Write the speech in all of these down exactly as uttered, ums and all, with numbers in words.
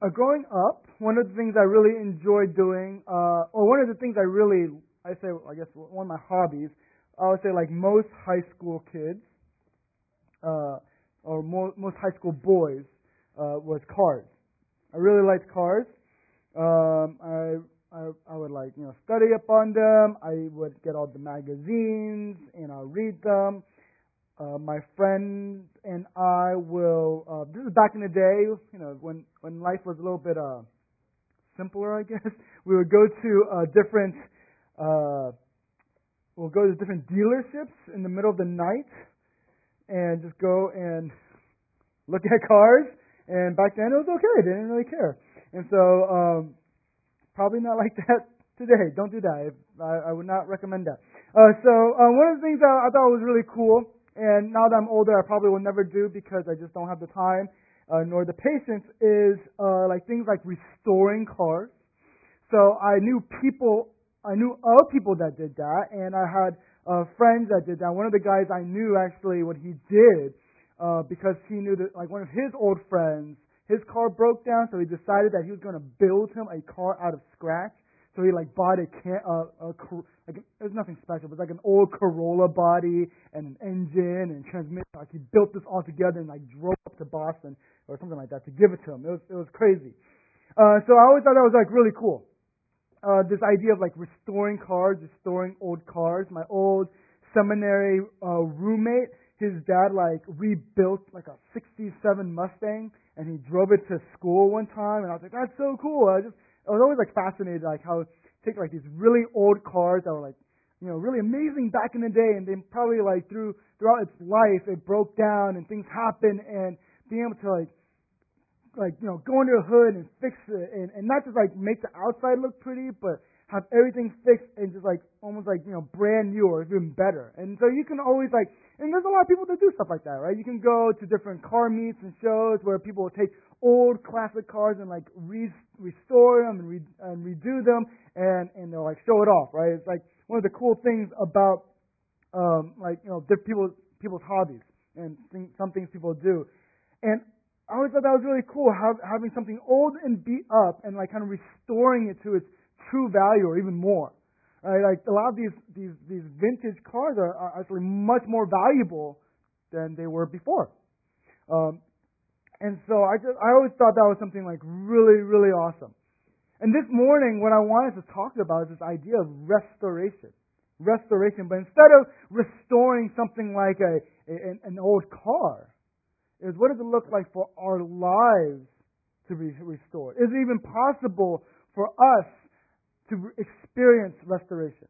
uh, growing up, one of the things I really enjoyed doing, uh, or one of the things I really, I say, I guess one of my hobbies, I would say like most high school kids, uh, or mo- most high school boys, uh, was cars. I really liked cars. Um, I, I I would like you know study up on them. I would get all the magazines and I'll read them. Uh, my friends and I will. Uh, this is back in the day, you know, when when life was a little bit uh, simpler, I guess. We would go to uh, different. Uh, we'll go to different dealerships in the middle of the night and just go and look at cars. And back then it was okay; they didn't really care. And so, um, probably not like that today. Don't do that. I, I would not recommend that. Uh, so, uh, one of the things that I thought was really cool, and now that I'm older, I probably will never do because I just don't have the time uh, nor the patience, is uh, like things like restoring cars. So I knew people, I knew of people that did that, and I had uh, friends that did that. One of the guys I knew actually what he did uh, because he knew that like one of his old friends, his car broke down, so he decided that he was going to build him a car out of scratch. So he like bought a can, uh, a like there's nothing special, but it's like an old Corolla body and an engine and transmission. Like he built this all together and like drove up to Boston or something like that to give it to him. It was it was crazy. Uh, so I always thought that was like really cool. Uh, this idea of like restoring cars, restoring old cars. My old seminary uh, roommate, his dad like rebuilt like a sixty-seven Mustang and he drove it to school one time, and I was like, that's so cool. I just I was always like fascinated, like how take like these really old cars that were like, you know, really amazing back in the day, and then probably like through throughout its life it broke down and things happened, and being able to like like you know go under the hood and fix it, and and not just like make the outside look pretty, but have everything fixed and just like almost like you know brand new or even better. And so you can always like, and there's a lot of people that do stuff like that, right? You can go to different car meets and shows where people will take old classic cars and like re- restore them and, re- and redo them, and and they'll like show it off, right? It's like one of the cool things about um like you know different people people's hobbies and things, some things people do. And I always thought that was really cool, have, having something old and beat up and like kind of restoring it to its true value or even more. Right? Like a lot of these these these vintage cars are, are actually much more valuable than they were before. Um, and so I just I always thought that was something like really really awesome. And this morning, what I wanted to talk about is this idea of restoration, restoration. But instead of restoring something like a, a an old car, is what does it look like for our lives to be restored? Is it even possible for us to experience restoration?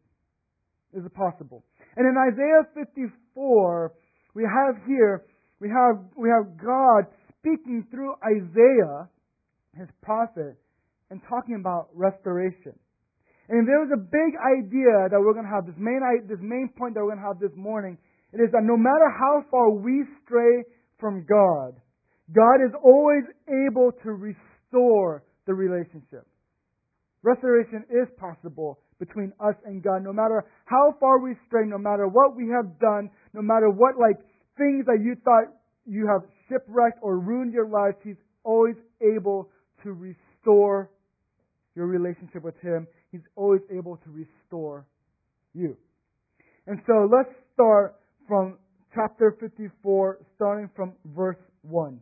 Is it possible? And in Isaiah fifty-four, we have here, we have we have God speaking through Isaiah, his prophet, and talking about restoration. And there was a big idea that we're going to have, this main this main point that we're going to have this morning. It is that no matter how far we stray from God, God is always able to restore the relationship. Restoration is possible between us and God, no matter how far we stray, no matter what we have done, no matter what like things that you thought you have shipwrecked or ruined your life. He's always able to restore your relationship with Him. He's always able to restore you. And so let's start from chapter fifty-four, starting from verse one.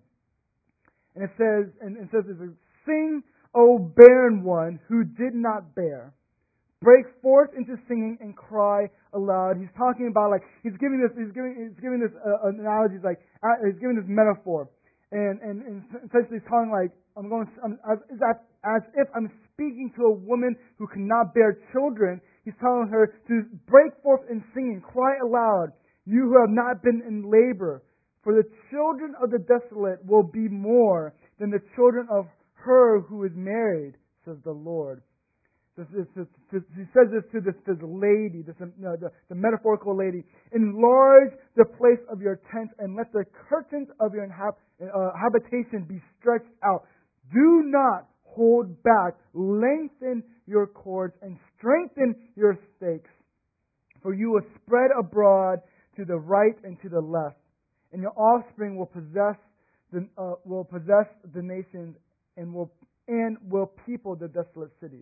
And it says, and it says, "Sing, O barren one who did not bear. Break forth into singing and cry aloud." He's talking about like he's giving this he's giving he's giving this uh, analogy, like uh, he's giving this metaphor, and and, and essentially he's talking like I'm going I'm, as, as as if I'm speaking to a woman who cannot bear children. He's telling her to break forth in singing, cry aloud, you who have not been in labor, for the children of the desolate will be more than the children of her who is married, says the Lord. This, this, this, this, he says this to this, this lady, this, no, the, the metaphorical lady. "Enlarge the place of your tent and let the curtains of your inhab- uh, habitation be stretched out. Do not hold back. Lengthen your cords and strengthen your stakes. For you will spread abroad to the right and to the left, and your offspring will possess the uh, will possess the nations, and will and will people the desolate cities.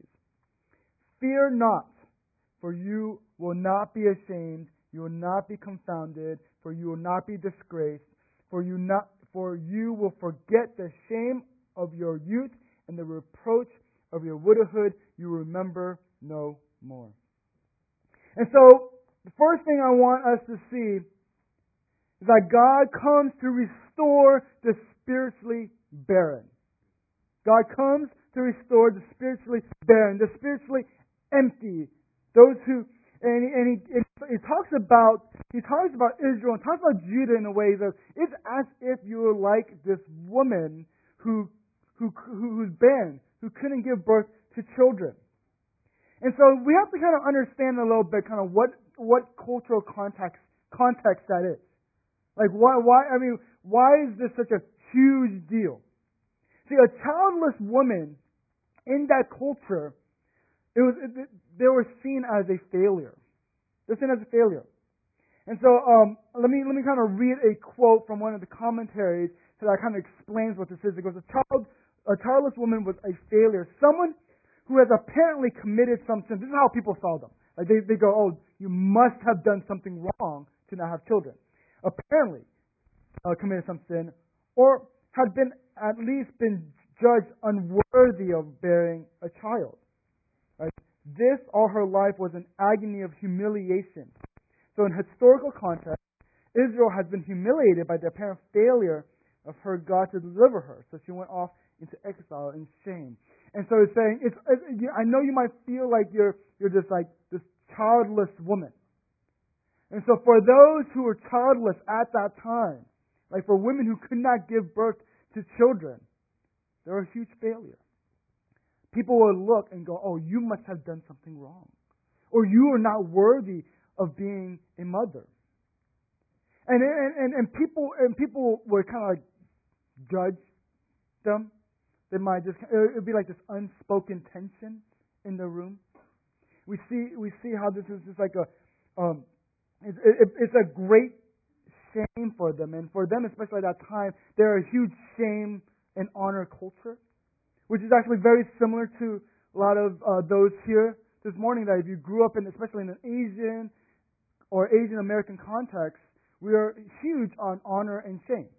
Fear not, for you will not be ashamed, you will not be confounded, for you will not be disgraced, for you not for you will forget the shame of your youth, and the reproach of your widowhood you remember no more. And so, the first thing I want us to see is that God comes to restore the spiritually barren. God comes to restore the spiritually barren, the spiritually empty, those who, and, and he, and he talks about, he talks about Israel and talks about Judah in a way that it's as if you were like this woman who, who, who who's barren, who couldn't give birth to children. And so we have to kind of understand a little bit kind of what, what cultural context, context that is. Like why, why, I mean, why is this such a huge deal? See, a childless woman in that culture, it was it, they were seen as a failure. They're seen as a failure. And so, um, let me let me kind of read a quote from one of the commentaries that kind of explains what this is. It goes, "A child, a childless woman was a failure. Someone who has apparently committed some sin." This is how people saw them. Like they they go, "Oh, you must have done something wrong to not have children." Apparently, uh, committed some sin, or had been at least been judged unworthy of bearing a child. Right? This all her life was an agony of humiliation. So in historical context, Israel has been humiliated by the apparent failure of her God to deliver her. So she went off into exile in shame. And so it's saying, it's, it's, I know you might feel like you're you're just like this childless woman. And so for those who were childless at that time, like for women who could not give birth to children, they're a huge failure. People will look and go, "Oh, you must have done something wrong. Or you are not worthy of being a mother." And and, and, and people and people would kind of like judge them. They might just it would be like this unspoken tension in the room. We see we see how this is just like a um it's it, it's a great shame for them, and for them especially at that time, they're a huge shame and honor culture, which is actually very similar to a lot of uh, those here this morning, that if you grew up in, especially in an Asian or Asian American context, we are huge on honor and shame.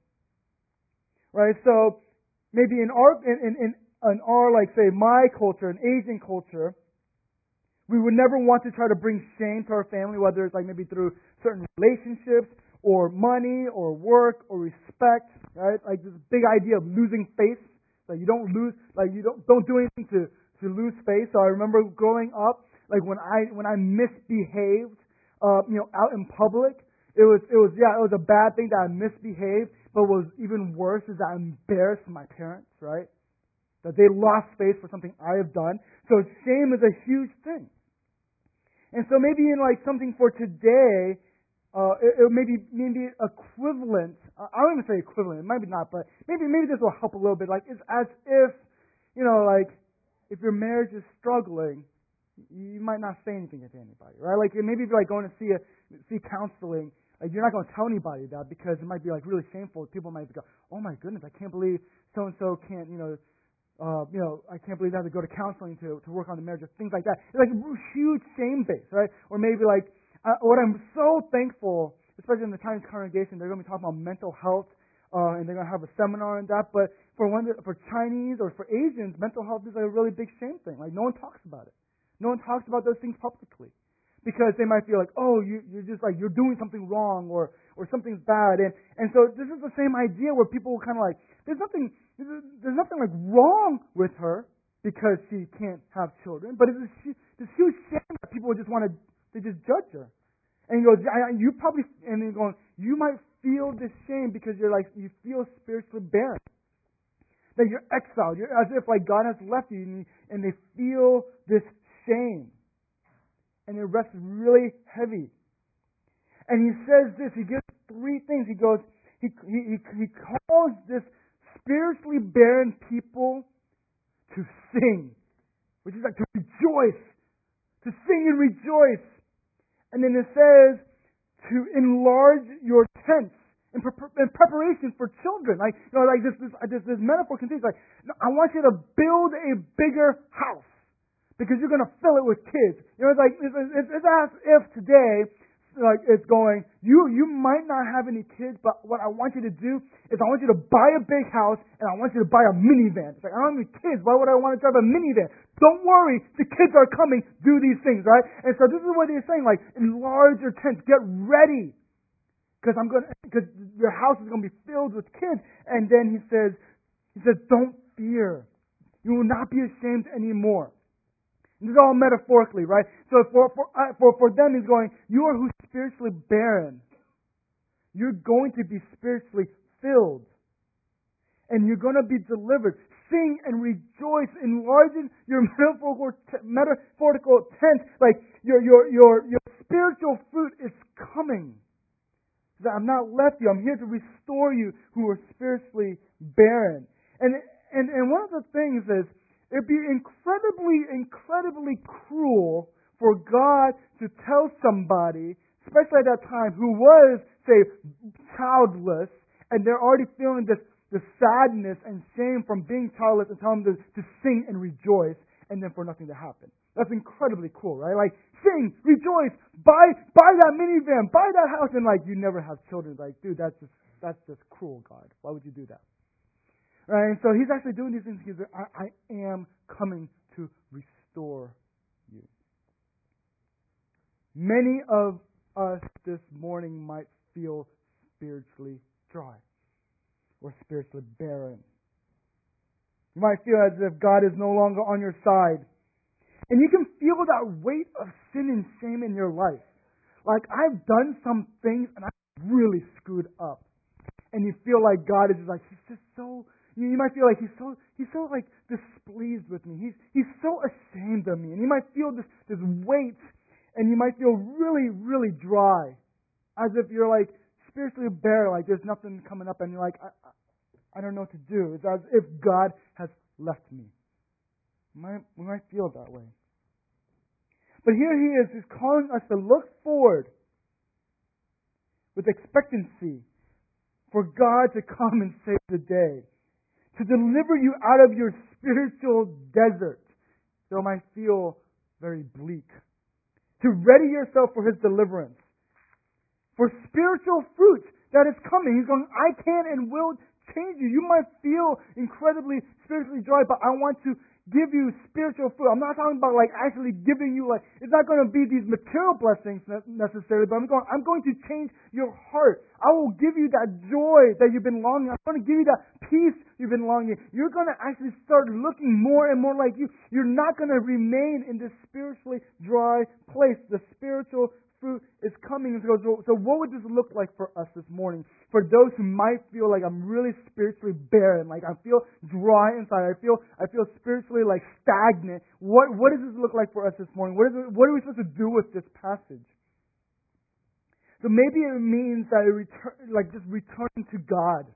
Right? So maybe in our in, in, in, in our like say my culture, an Asian culture, we would never want to try to bring shame to our family, whether it's like maybe through certain relationships or money or work or respect, right? Like this big idea of losing face. Like you don't lose, like you don't don't do anything to, to lose face. So I remember growing up, like when I when I misbehaved, uh, you know, out in public, it was it was yeah, it was a bad thing that I misbehaved. But what was even worse is that I embarrassed my parents, right? That they lost face for something I have done. So shame is a huge thing. And so maybe in like something for today, uh, it, it maybe maybe equivalent. Uh, I don't even say equivalent. It might be not, but maybe maybe this will help a little bit. Like it's as if, you know, like if your marriage is struggling, you might not say anything to anybody, right? Like maybe if you're like going to see a see counseling, like you're not going to tell anybody that because it might be like really shameful. People might go, "Oh my goodness, I can't believe so and so can't, you know." Uh, you know, I can't believe I have to go to counseling to, to work on the marriage, or things like that. It's like a huge shame base, right? Or maybe like, uh, what I'm so thankful, especially in the Chinese congregation, they're going to be talking about mental health, uh, and they're going to have a seminar on that. But for one, for Chinese or for Asians, mental health is like a really big shame thing. Like no one talks about it. No one talks about those things publicly. Because they might feel like, oh, you, you're just like, you're doing something wrong or, or something's bad. And, and so this is the same idea where people will kind of like, there's nothing, there's nothing like wrong with her because she can't have children, but it's this, this huge shame that people just want to, they just judge her. And he goes, I, you probably, and he's going, you might feel this shame because you're like, you feel spiritually barren. That you're exiled. You're as if like God has left you, and, and they feel this shame. And it rests really heavy. And he says this, he gives three things. He goes, he, he, he calls this spiritually barren people to sing, which is like to rejoice, to sing and rejoice. And then it says to enlarge your tents In, pre- in preparation for children. Like, you know, like this, this, this, this metaphor continues. Like, no, I want you to build a bigger house because you're going to fill it with kids. You know, it's like, it's, it's, it's as if today, like, it's going, you, you might not have any kids, but what I want you to do is I want you to buy a big house and I want you to buy a minivan. It's like, I don't have any kids. Why would I want to drive a minivan? Don't worry. The kids are coming. Do these things, right? And so this is what he's saying, like, enlarge your tents. Get ready. Because I'm going, because your house is going to be filled with kids. And then he says, he says, don't fear. You will not be ashamed anymore. This is all metaphorically, right? So for for uh, for for them, he's going, you are who's spiritually barren. You're going to be spiritually filled, and you're going to be delivered. Sing and rejoice, enlarging your metaphorical metaphorical tent. Like your your your your spiritual fruit is coming. That I'm not left you. I'm here to restore you who are spiritually barren. And and and one of the things is, it'd be incredibly, incredibly cruel for God to tell somebody, especially at that time, who was, say, childless, and they're already feeling this, this sadness and shame from being childless, and tell them to, to sing and rejoice, and then for nothing to happen. That's incredibly cruel, right? Like, sing, rejoice, buy buy that minivan, buy that house, and like, you never have children. Like, dude, that's just that's just cruel, God. Why would you do that? Right? And so he's actually doing these things because I, I am coming to restore you. Many of us this morning might feel spiritually dry or spiritually barren. You might feel as if God is no longer on your side. And you can feel that weight of sin and shame in your life. Like, I've done some things and I've really screwed up. And you feel like God is just like, he's just so... You might feel like he's so he's so like displeased with me. He's he's so ashamed of me. And you might feel this, this weight, and you might feel really, really dry. As if you're like spiritually bare, like there's nothing coming up, and you're like, I, I, I don't know what to do. It's as if God has left me. We might, we might feel that way. But here he is, he's calling us to look forward with expectancy for God to come and save the day. To deliver you out of your spiritual desert, though it might feel very bleak. To ready yourself for His deliverance. For spiritual fruit that is coming. He's going, I can and will change you. You might feel incredibly spiritually dry, but I want to give you spiritual fruit. I'm not talking about like actually giving you like, it's not going to be these material blessings necessarily, but I'm going, I'm going to change your heart. I will give you that joy that you've been longing. I'm going to give you that peace you've been longing. You're going to actually start looking more and more like you. You're not going to remain in this spiritually dry place. The spiritual fruit is coming. So, so what would this look like for us this morning? For those who might feel like I'm really spiritually barren, like I feel dry inside, I feel I feel spiritually like stagnant. What what does this look like for us this morning? What is it, what are we supposed to do with this passage? So maybe it means that it return, like just returning to God.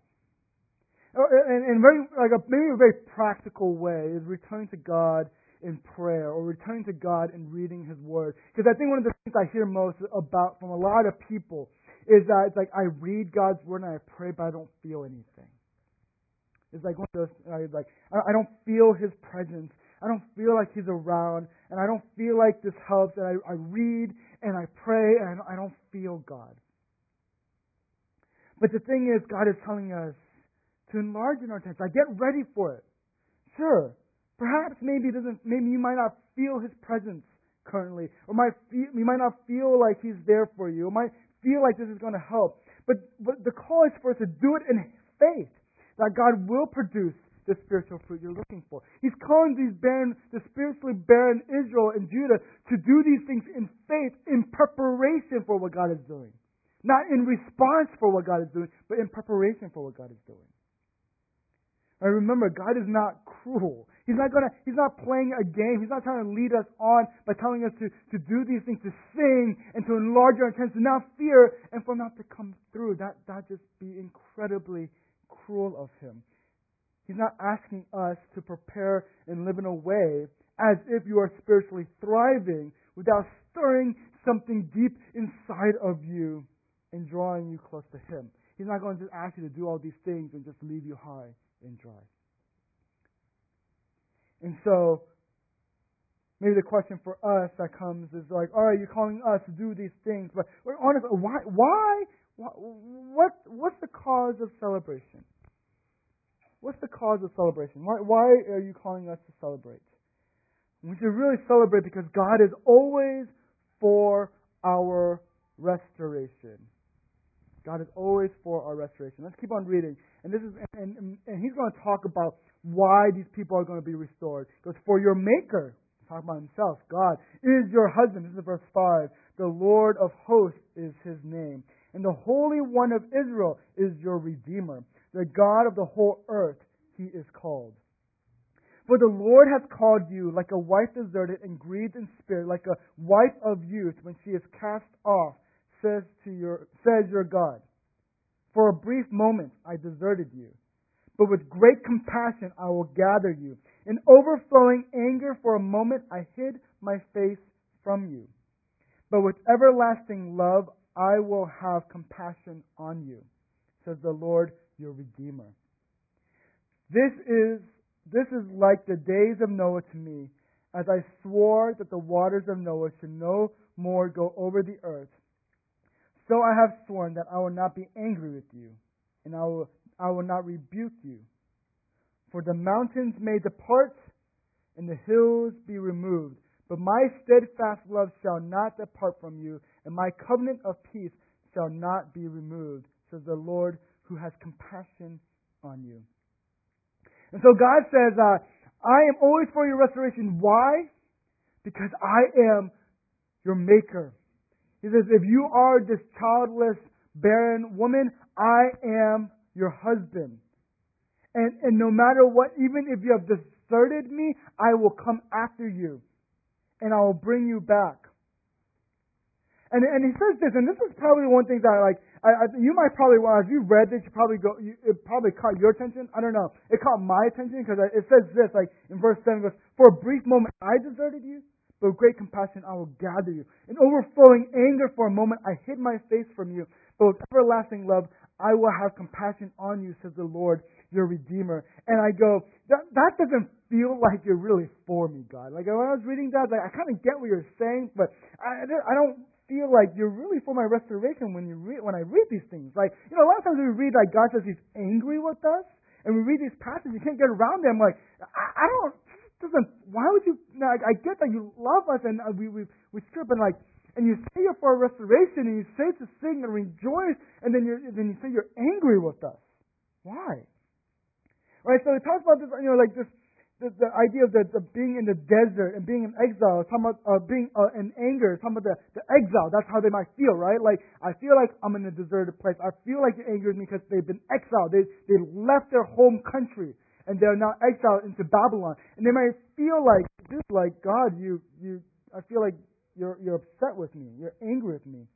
And, and very like a, maybe a very practical way is returning to God in prayer or returning to God in reading His Word. Because I think one of the things I hear most about from a lot of people is that it's like I read God's Word and I pray, but I don't feel anything. It's like one of those, uh, like I, I don't feel His presence. I don't feel like He's around, and I don't feel like this helps. And I, I read and I pray, and I don't feel God. But the thing is, God is telling us to enlarge in our tents. I get ready for it. Sure. Perhaps maybe it doesn't. Maybe you might not feel His presence currently, or might feel, you might not feel like He's there for you, or might feel like this is going to help. But but the call is for us to do it in faith that God will produce the spiritual fruit you're looking for. He's calling these barren, the spiritually barren Israel and Judah to do these things in faith, in preparation for what God is doing, not in response for what God is doing, but in preparation for what God is doing. And remember, God is not cruel. He's not gonna. He's not playing a game. He's not trying to lead us on by telling us to, to do these things, to sing and to enlarge our intents, to not fear and for not to come through. That that just be incredibly cruel of Him. He's not asking us to prepare and live in a way as if you are spiritually thriving without stirring something deep inside of you and drawing you close to Him. He's not going to just ask you to do all these things and just leave you high and dry. And so, maybe the question for us that comes is like, all right, you're calling us to do these things, but we're honest, why, why, what, what's the cause of celebration? What's the cause of celebration? Why, why are you calling us to celebrate? We should really celebrate because God is always for our restoration. God is always for our restoration. Let's keep on reading. And this is and, and, and he's going to talk about why these people are going to be restored. Because for your Maker, talking about himself, God, is your husband. This is verse five. The Lord of hosts is his name. And the Holy One of Israel is your Redeemer. The God of the whole earth, he is called. For the Lord has called you like a wife deserted and grieved in spirit, like a wife of youth when she is cast off, says to your says your God. For a brief moment I deserted you, but with great compassion I will gather you. In overflowing anger for a moment I hid my face from you. But with everlasting love I will have compassion on you, says the Lord your Redeemer. This is This is like the days of Noah to me, as I swore that the waters of Noah should no more go over the earth. So I have sworn that I will not be angry with you, and I will, I will not rebuke you. For the mountains may depart, and the hills be removed, but my steadfast love shall not depart from you, and my covenant of peace shall not be removed, says the Lord who has compassion on you. And so God says, uh, I am always for your restoration. Why? Because I am your Maker. He says, if you are this childless, barren woman, I am your husband. And, and no matter what, even if you have deserted me, I will come after you. And I will bring you back. And and he says this, and this is probably one thing that like I, I you might probably well, as you read this, you probably go, you, it probably caught your attention. I don't know. It caught my attention because it says this, like in verse seven, it goes, for a brief moment I deserted you, but with great compassion I will gather you. In overflowing anger for a moment I hid my face from you, but with everlasting love I will have compassion on you, says the Lord, your Redeemer. And I go, that that doesn't feel like you're really for me, God. Like when I was reading that, like I kind of get what you're saying, but I I don't feel like you're really for my restoration when you read when I read these things. Like, you know, a lot of times we read like God says he's angry with us, and we read these passages, you can't get around them. Like, I, I don't doesn't why would you like, I get that you love us and we we we strip and like and you say you're for a restoration and you say to sing and rejoice and then you then you say you're angry with us. Why? Right, so it talks about this, you know, like this The, the idea of the, the being in the desert and being in exile, talking about uh, being uh, in anger, talking about the, the exile. That's how they might feel, right? Like, I feel like I'm in a deserted place. I feel like it angers me because they've been exiled. They they left their home country and they're now exiled into Babylon. And they might feel like, dude, like God, you you. I feel like you're you're upset with me. You're angry with me.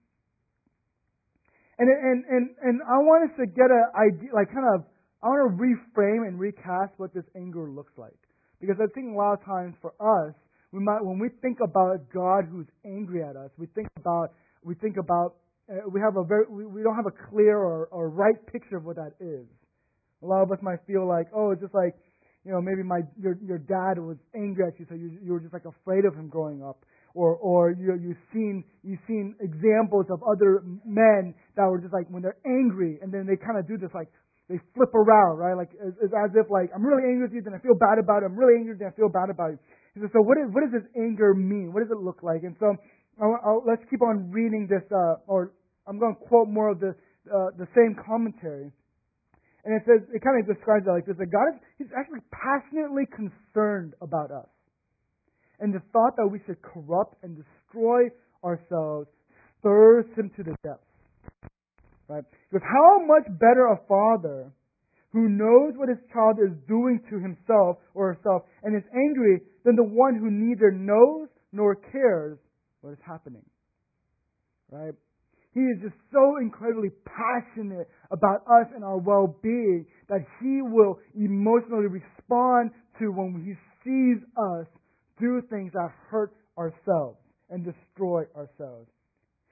And and and and I want us to get an idea, like kind of, I want to reframe and recast what this anger looks like. Because I think a lot of times for us, we might, when we think about God who's angry at us, we think about, we think about, uh, we have a very, we, we don't have a clear or, or right picture of what that is. A lot of us might feel like, oh, it's just like, you know, maybe my your your dad was angry at you, so you you were just like afraid of him growing up, or or you you've seen you've seen examples of other men that were just like when they're angry, and then they kind of do this like. They flip around, right? Like it's, it's as if like I'm really angry with you, then I feel bad about it. I'm really angry, then I feel bad about it. He says, so what, is, what does this anger mean? What does it look like? And so I'll, I'll, let's keep on reading this, uh, or I'm going to quote more of the uh, the same commentary. And it says it kind of describes it like this: that God is He's actually passionately concerned about us, and the thought that we should corrupt and destroy ourselves stirs Him to the depths. Right? Because how much better a father who knows what his child is doing to himself or herself and is angry than the one who neither knows nor cares what is happening. Right? He is just so incredibly passionate about us and our well-being that he will emotionally respond to when he sees us do things that hurt ourselves and destroy ourselves.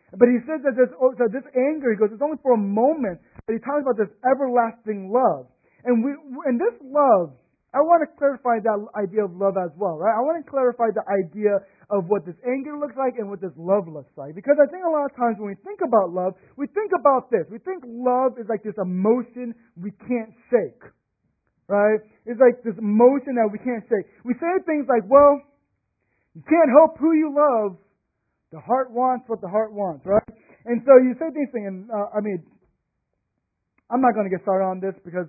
But he says that this, oh, so this anger, he goes, it's only for a moment. But he talks about this everlasting love. And we, and this love, I want to clarify that idea of love as well, right? I want to clarify the idea of what this anger looks like and what this love looks like. Because I think a lot of times when we think about love, we think about this. We think love is like this emotion we can't shake, right? It's like this emotion that we can't shake. We say things like, well, you can't help who you love. The heart wants what the heart wants, right? And so you say these things, and uh, I mean, I'm not going to get started on this because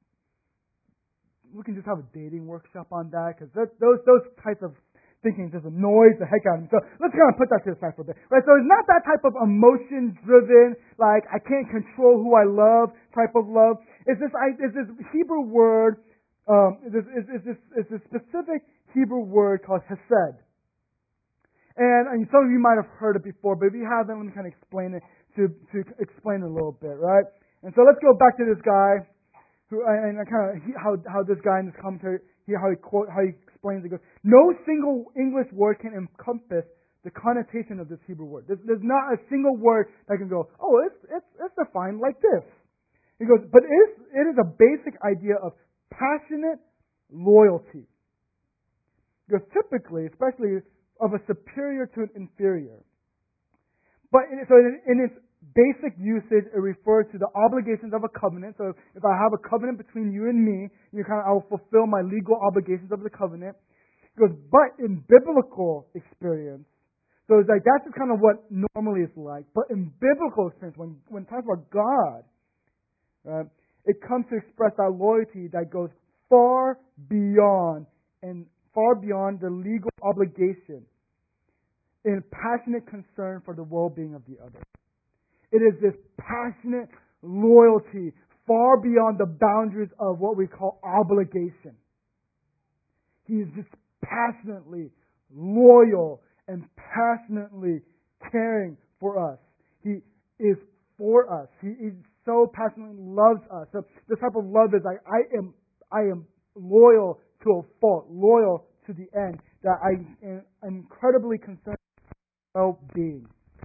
we can just have a dating workshop on that, because those those types of thinking just annoys the heck out of me. So let's kind of put that to the side for a bit, right? So it's not that type of emotion-driven, like I can't control who I love type of love. It's this it's this Hebrew word. Um, it's, it's, it's, this, it's this specific Hebrew word called hesed. And, and some of you might have heard it before, but if you haven't, let me kind of explain it to, to explain it a little bit, right? And so let's go back to this guy, who and I kind of he, how how this guy in this commentary, he, how he quote how he explains it. Goes, no single English word can encompass the connotation of this Hebrew word. There's, there's not a single word that can go, oh, it's it's it's defined like this. He goes, but it is it is a basic idea of passionate loyalty. Because typically, especially of a superior to an inferior. But in, so in, in its basic usage, it refers to the obligations of a covenant. So if I have a covenant between you and me, you kind of I will fulfill my legal obligations of the covenant. It goes, but in biblical experience, so it's like that's just kind of what normally it's like. But in biblical experience, when when it talks about God, right, it comes to express that loyalty that goes far beyond and far beyond the legal obligation in passionate concern for the well-being of the other. It is this passionate loyalty far beyond the boundaries of what we call obligation. He is just passionately loyal and passionately caring for us. He is for us. He, he so passionately loves us. So this type of love is like I am I am loyal to a fault, loyal to the end, that I am incredibly concerned with well-being.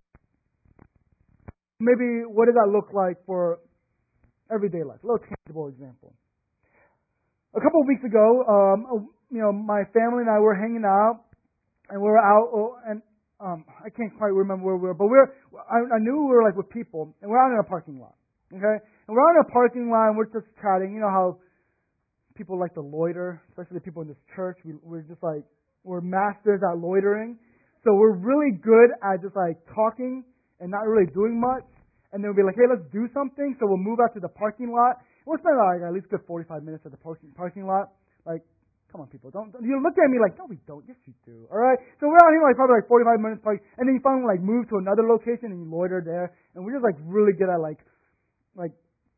Maybe what does that look like for everyday life? A little tangible example. A couple of weeks ago, um, you know, my family and I were hanging out, and we were out, oh, and um, I can't quite remember where we were, but we were. I, I knew we were like with people, and we're out in a parking lot. Okay, and we're out in a parking lot, and we're just chatting. You know how people like to loiter, especially the people in this church. We, we're just like, we're masters at loitering. So we're really good at just like talking and not really doing much. And then we'll be like, hey, let's do something. So we'll move out to the parking lot. We'll spend like at least good forty-five minutes at the parking parking lot. Like, come on, people. Don't, don't you look at me like, no, we don't. Yes, you do. All right? So we're out here like probably like forty-five minutes. Park, and then you finally like move to another location and you loiter there. And we're just like really good at like, like,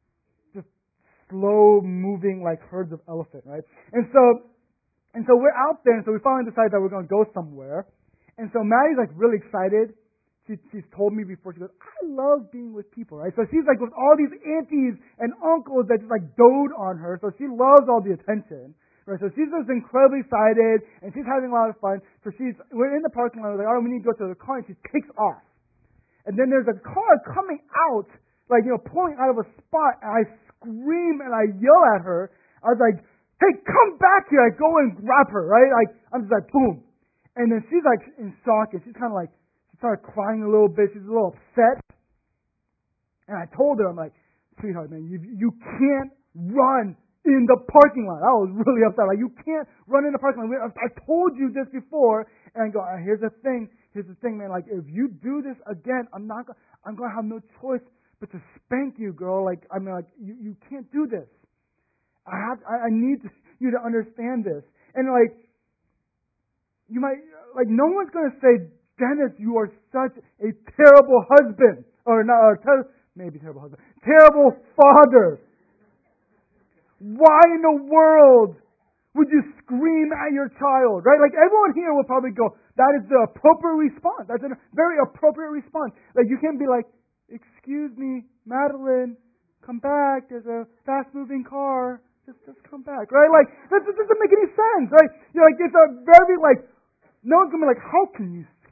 slow moving like herds of elephant, right? And so and so we're out there, and so we finally decide that we're gonna go somewhere. And so Maddie's like really excited. She she's told me before, she goes, I love being with people, right? So she's like with all these aunties and uncles that just like dote on her, so she loves all the attention. Right? So she's just incredibly excited and she's having a lot of fun. So she's we're in the parking lot, we're like, oh, we need to go to the car, and she takes off. And then there's a car coming out, like, you know, pulling out of a spot, and I scream and I yell at her. I was like, hey, come back here. I go and grab her, right? Like, I'm just like, boom. And then she's like in shock, and she's kind of like, she started crying a little bit. She's a little upset. And I told her, I'm like, sweetheart, man, you you can't run in the parking lot. I was really upset. Like, you can't run in the parking lot. I told you this before. And I go, here's the thing. Here's the thing, man. Like, if you do this again, I'm not gonna, I'm going to have no choice but to spank you, girl. Like, I mean, like, you, you can't do this. I have, I, I need to, you to understand this. And like, you might, like, no one's going to say, Dennis, you are such a terrible husband. Or not, or ter- maybe terrible husband. Terrible father. Why in the world would you scream at your child, right? Like, everyone here will probably go, that is the appropriate response. That's a very appropriate response. Like, you can't be like, excuse me, Madeline, come back. There's a fast-moving car. Just, just come back, right? Like, that, that doesn't make any sense, right? You're like, it's a very, like, no one's going to be like, how can you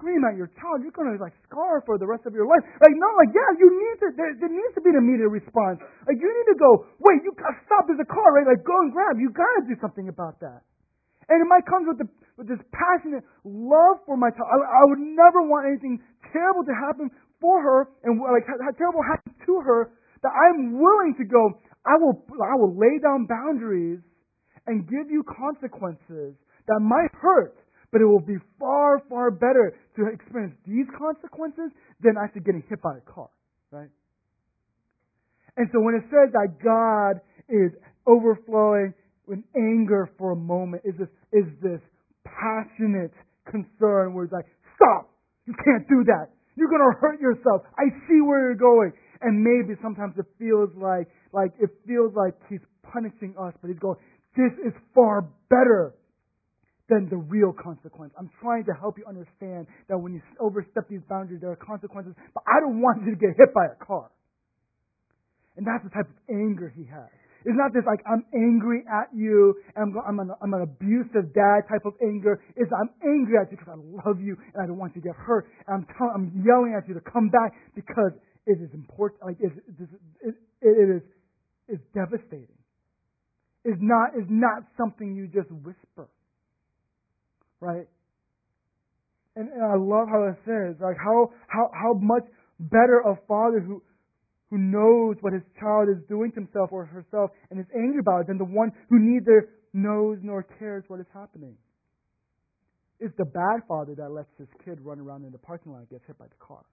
scream at your child, you're going to like scar for the rest of your life. Like, no, like, yeah, you need to, there, there needs to be an immediate response. Like, you need to go, wait, you got to stop, there's a car, right? Like, go and grab. You got to do something about that. And it might come with, the, with this passionate love for my child. I, I would never want anything terrible to happen for her and like how terrible happens to her, that I'm willing to go, I will, I will lay down boundaries and give you consequences that might hurt, but it will be far, far better to experience these consequences than actually getting hit by a car, right? And so when it says that God is overflowing with anger for a moment, is this, is this passionate concern where it's like, stop, you can't do that. You're going to hurt yourself. I see where you're going. And maybe sometimes it feels like, like it feels like he's punishing us, but he's going, this is far better than the real consequence. I'm trying to help you understand that when you overstep these boundaries, there are consequences, but I don't want you to get hit by a car. And that's the type of anger he has. It's not this like, I'm angry at you, and I'm, I'm, an, I'm an abusive dad type of anger. It's I'm angry at you because I love you, and I don't want you to get hurt. And I'm, tell, I'm yelling at you to come back because it is important. Like, it, it, it, it is it's devastating. Is not is not something you just whisper, right? And, and I love how it says, like how how how much better a father who who knows what his child is doing to himself or herself and is angry about it than the one who neither knows nor cares what is happening. It's the bad father that lets his kid run around in the parking lot and gets hit by the car.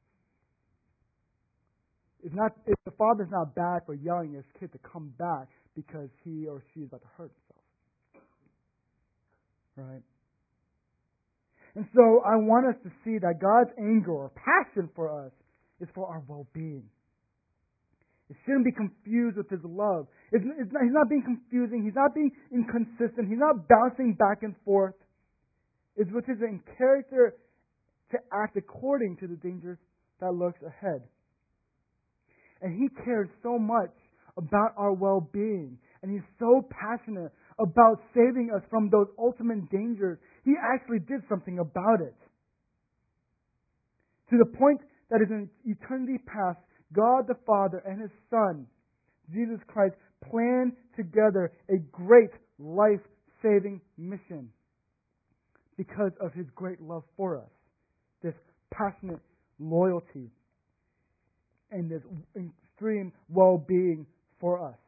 It's not. If the father's not bad for yelling at his kid to come back because he or she is about to hurt himself, right? And so I want us to see that God's anger or passion for us is for our well-being. It shouldn't be confused with His love. It's, it's not, he's not being confusing. He's not being inconsistent. He's not bouncing back and forth. It's which is in character to act according to the dangers that lurks ahead. And He cares so much about our well-being. And He's so passionate about saving us from those ultimate dangers. He actually did something about it. To the point that is in eternity past, God the Father and His Son, Jesus Christ, planned together a great life-saving mission because of His great love for us. This passionate loyalty and this extreme well-being for us.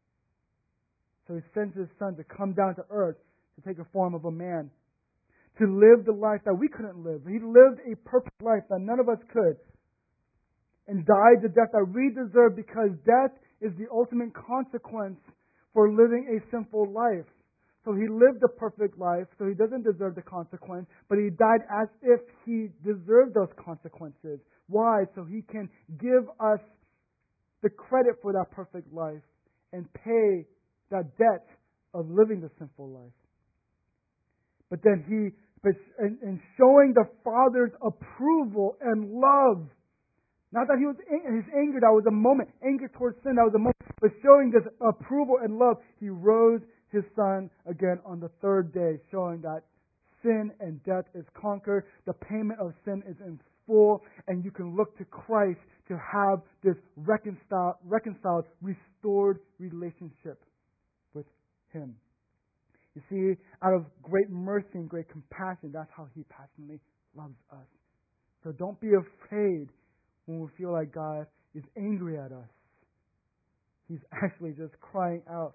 So He sends His Son to come down to earth to take the form of a man, to live the life that we couldn't live. He lived a perfect life that none of us could, and died the death that we deserve, because death is the ultimate consequence for living a sinful life. So He lived a perfect life, so He doesn't deserve the consequence, but He died as if He deserved those consequences. Why? So He can give us the credit for that perfect life and pay that debt of living the sinful life. But then He, but in, in showing the Father's approval and love, not that he was his anger, that was a moment. Anger towards sin, that was a moment. But showing this approval and love, He rose His Son again on the third day, showing that sin and death is conquered. The payment of sin is in full. And you can look to Christ to have this reconciled, reconciled, restored relationship with Him. You see, out of great mercy and great compassion, that's how He passionately loves us. So don't be afraid when we feel like God is angry at us. He's actually just crying out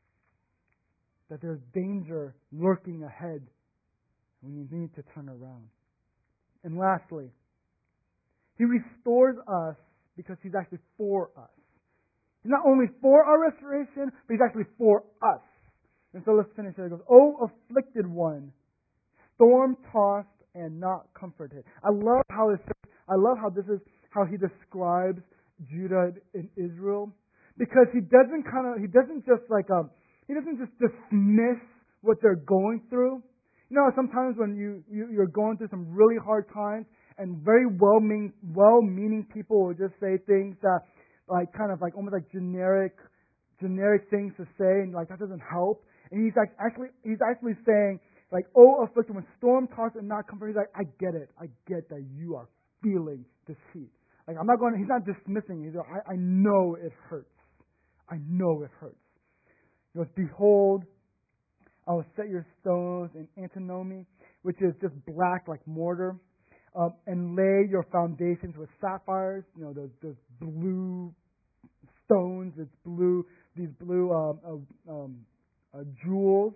that there's danger lurking ahead when you need to turn around. And lastly, He restores us because He's actually for us. He's not only for our restoration, but He's actually for us. And so let's finish here. It goes, "O afflicted one, storm-tossed and not comforted." I love how it says, I love how this is how He describes Judah and Israel, because He doesn't kind of He doesn't just like um He doesn't just dismiss what they're going through. You know, sometimes when you, you you're going through some really hard times, and very well meaning well meaning people will just say things that like kind of like almost like generic generic things to say, and like that doesn't help. And He's like actually He's actually saying like, oh, afflicted, when storm tossed and not comfort. He's like, I get it. I get that you are feeling this heat. Like, I'm not going to, he's not dismissing. He's like, I, I know it hurts. I know it hurts. He goes, behold, I will set your stones in antimony, which is just black like mortar, um, and lay your foundations with sapphires, you know, those, those blue stones, it's blue, these blue um, uh, um, uh, jewels.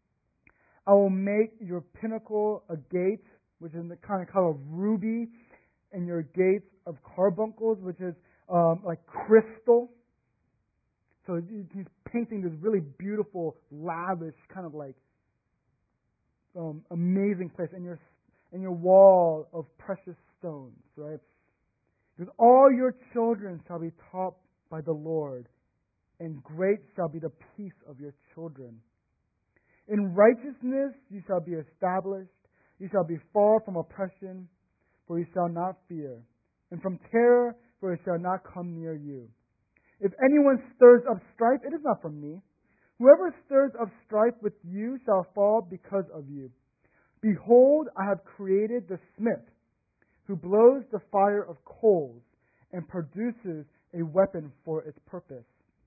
I will make your pinnacle a gate, which is the kind of color of ruby, and your gates of carbuncles, which is um, like crystal. So he's painting this really beautiful, lavish, kind of like um, amazing place, and your and your wall of precious stones, right? Because all your children shall be taught by the Lord, and great shall be the peace of your children. In righteousness you shall be established. You shall be far from oppression, for you shall not fear, and from terror, for it shall not come near you. If anyone stirs up strife, it is not from me. Whoever stirs up strife with you shall fall because of you. Behold, I have created the smith, who blows the fire of coals and produces a weapon for its purpose.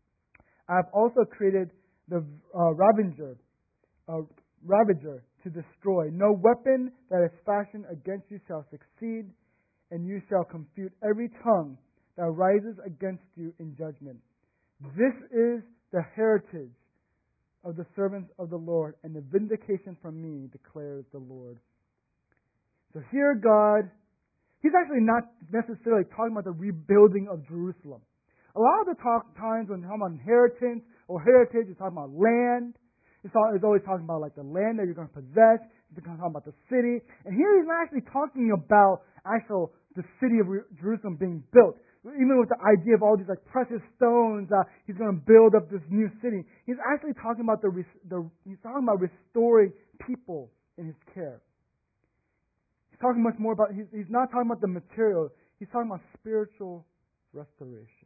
I have also created the uh, ravager, uh, ravager to destroy. No weapon that is fashioned against you shall succeed, and you shall confute every tongue that rises against you in judgment. This is the heritage of the servants of the Lord, and the vindication from me, declares the Lord. So here God, he's actually not necessarily talking about the rebuilding of Jerusalem. A lot of the talk, times when he's talking about inheritance or heritage, he's talking about land. He's, talk, he's always talking about like the land that you're going to possess. He's talking about the city. And here he's not actually talking about actual the city of Jerusalem being built. Even with the idea of all these like precious stones, uh, he's going to build up this new city. He's actually talking about the, the he's talking about restoring people in his care. He's talking much more about he's, he's not talking about the material. He's talking about spiritual restoration.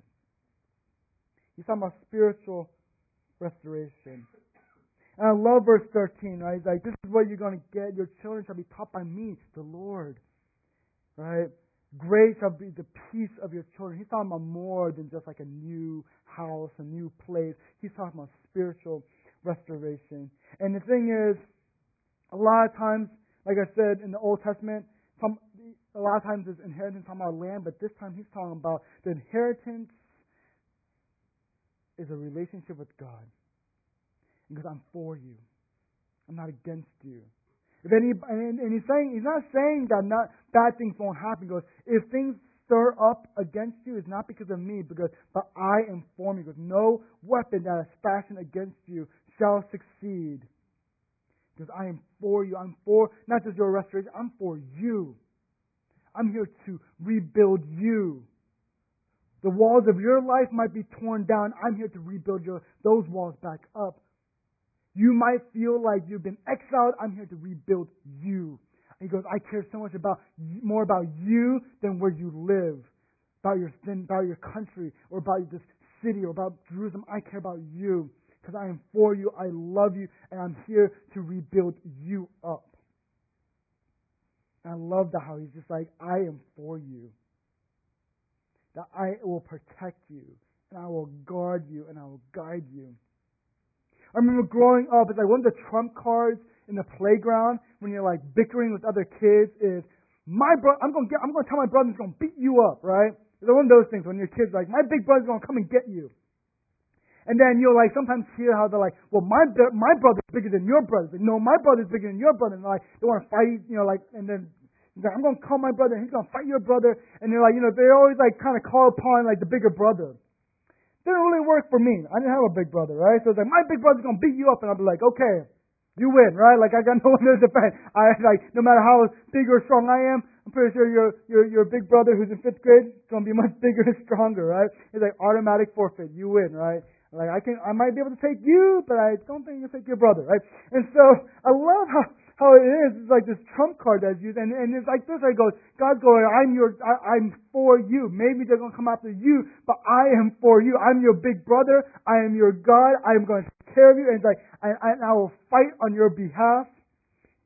He's talking about spiritual restoration. And I love verse thirteen, right? He's like, this is what you're going to get. Your children shall be taught by me, the Lord. Right? Great shall be the peace of your children. He's talking about more than just like a new house, a new place. He's talking about spiritual restoration. And the thing is, a lot of times, like I said in the Old Testament, some, a lot of times there's inheritance talking about land, but this time he's talking about the inheritance is a relationship with God. Because I'm for you. I'm not against you. If any, and, and he's saying, he's not saying that not bad things won't happen. He goes, if things stir up against you, it's not because of me, because but I am for you. Because no weapon that is fashioned against you shall succeed. Because I am for you. I'm for not just your restoration. I'm for you. I'm here to rebuild you. The walls of your life might be torn down. I'm here to rebuild your those walls back up. You might feel like you've been exiled. I'm here to rebuild you. And he goes, I care so much about more about you than where you live, about your than about your country or about this city or about Jerusalem. I care about you because I am for you. I love you, and I'm here to rebuild you up. And I love that how he's just like, I am for you. That I will protect you, and I will guard you, and I will guide you. I remember growing up, it's like one of the trump cards in the playground when you're like bickering with other kids is my bro. I'm gonna get. I'm gonna tell my brother he's gonna beat you up, right? It's one of those things when your kids like my big brother's gonna come and get you, and then you'll like sometimes hear how they're like, well, my my brother's bigger than your brother. Like, no, my brother's bigger than your brother, and like they want to fight, you know, like and then. Like, I'm gonna call my brother, and he's gonna fight your brother, and they're like, you know, they always like kind of call upon like the bigger brother. Didn't really work for me. I didn't have a big brother, right? So it's like my big brother's gonna beat you up, and I'll be like, okay, you win, right? Like I got no one to defend. I like no matter how big or strong I am, I'm pretty sure your your your big brother who's in fifth grade is gonna be much bigger and stronger, right? It's like automatic forfeit. You win, right? Like I can, I might be able to take you, but I don't think you can take your brother, right? And so I love how. How it is, it's like this trump card that's used, and, and it's like this, I go, God's going, I'm your, I, I'm for you. Maybe they're going to come after you, but I am for you. I'm your big brother. I am your God. I am going to take care of you, and it's like, I, I, I will fight on your behalf.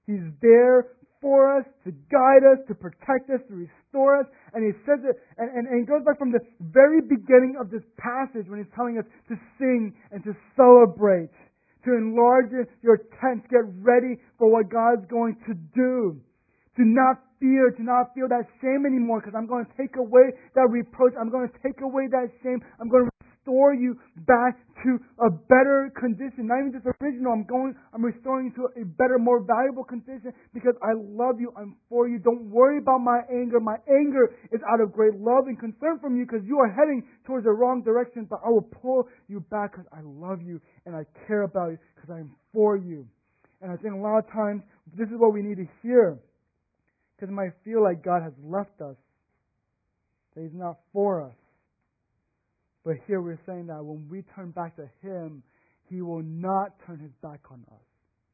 He's there for us, to guide us, to protect us, to restore us. And he says it, and, and, and it goes back from the very beginning of this passage when he's telling us to sing and to celebrate, to enlarge your tents, get ready for what God's going to do. To not fear, to not feel that shame anymore, because I'm going to take away that reproach. I'm going to take away that shame. I'm going to restore you back to a better condition. Not even just original. I'm going, I'm restoring you to a better, more valuable condition because I love you. I'm for you. Don't worry about my anger. My anger is out of great love and concern from you because you are heading towards the wrong direction, but I will pull you back because I love you and I care about you because I am for you. And I think a lot of times this is what we need to hear. Because it might feel like God has left us, that He's not for us. But here we're saying that when we turn back to Him, He will not turn His back on us.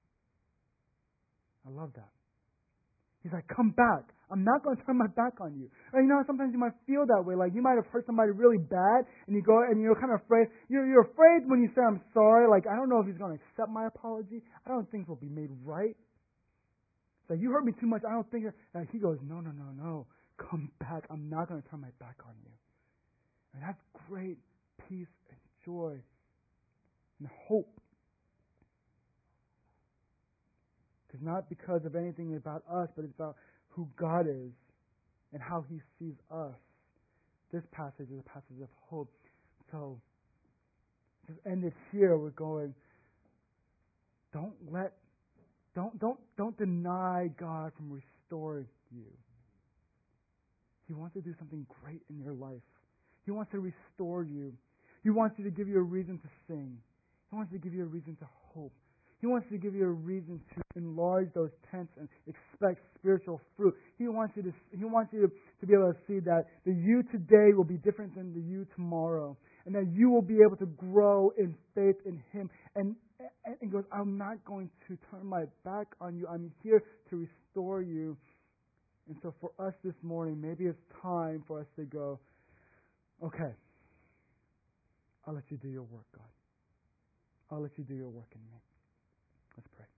I love that. He's like, come back. I'm not going to turn my back on you. And you know, sometimes you might feel that way. Like you might have hurt somebody really bad, and you go and you're kind of afraid. You're, you're afraid when you say, I'm sorry. Like, I don't know if He's going to accept my apology. I don't think it will be made right. That you hurt me too much. I don't think that. He goes, no, no, no, no. Come back. I'm not going to turn my back on you. And that's great peace and joy and hope. It's not because of anything about us, but it's about who God is and how He sees us. This passage is a passage of hope. So, just end it here. We're going, don't let Don't don't don't deny God from restoring you. He wants to do something great in your life. He wants to restore you. He wants you to give you a reason to sing. He wants to give you a reason to hope. He wants to give you a reason to enlarge those tents and expect spiritual fruit. He wants you to He wants you to, to be able to see that the you today will be different than the you tomorrow. And that you will be able to grow in faith in Him. And And He goes, I'm not going to turn my back on you. I'm here to restore you. And so for us this morning, maybe it's time for us to go, okay, I'll let you do your work, God. I'll let you do your work in me. Let's pray.